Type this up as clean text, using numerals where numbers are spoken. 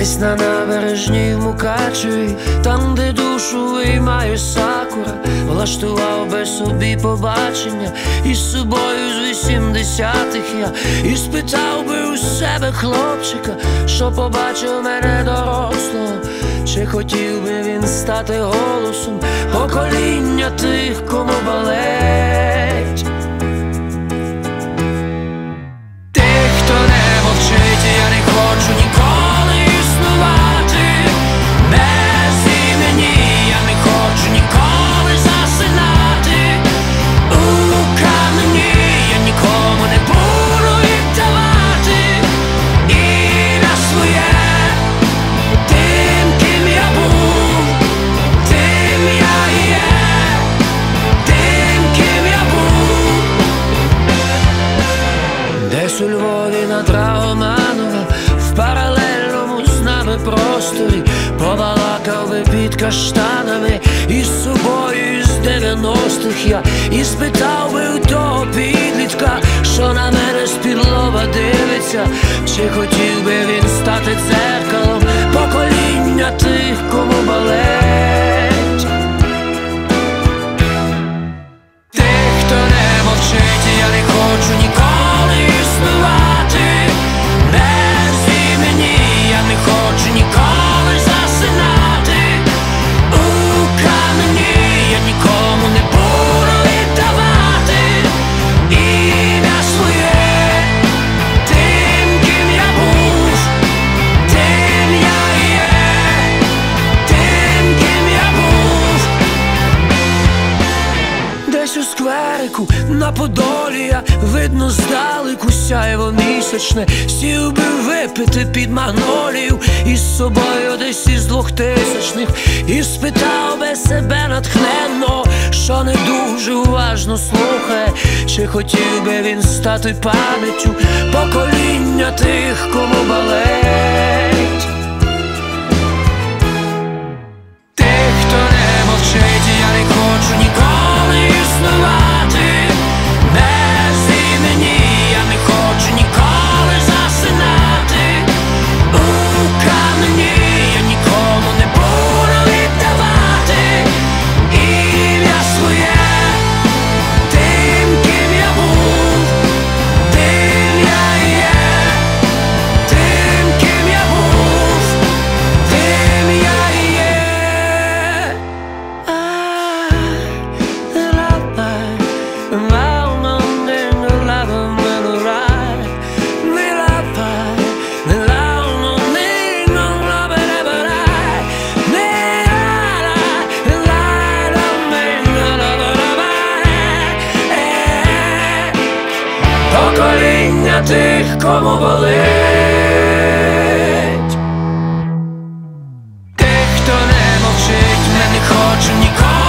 Десь на набережній в Мукачеві, там, де душу виймає сакура, влаштував би собі побачення із собою з 80-х я. І спитав би у себе хлопчика, що побачив мене дорослого, чи хотів би він стати голосом покоління тих, кому болить. Тих, хто не мовчить, я не хочу ніколи існувати без імені, я не хочу ніколи засинати у камені, я нікому не буду віддавати ім'я своє. Тим, ким я був, тим я і є, тим, ким я був. Десь у Львові на Драгоманова, в паралельному з нами просторі, побалакав би під каштанами із собою із 90-х я. І спитав би у того підлітка, що на мене з-під лоба дивиться, чи хотів би він стати дзеркалом покоління тих, кому болить. Тих, хто не мовчить, я не хочу ніколи існувати без імені, я не хочу ніколи засинати у камені, я нікому не буду віддавати ім'я своє. Тим, ким я був, тим я і є, тим, ким я був. Десь у скверику на Подолі я, видно здалеку сяйво місячне, сів би випити під магнолію із собою десь із 2000-х. І спитав би себе натхненно, що не дуже уважно слухає, чи хотів би він стати пам'яттю покоління тих, кому болить. Тих, хто не мовчить, я не хочу ніколи існувати без імені, я не хочу ніколи засинати у камені, я нікому не буду віддавати ім'я своє. Тим, ким я був, тим я і є, тим, ким я був, тим я і є. Покоління тих, кому болить. Тих, хто не мовчить, я не хочу ніколи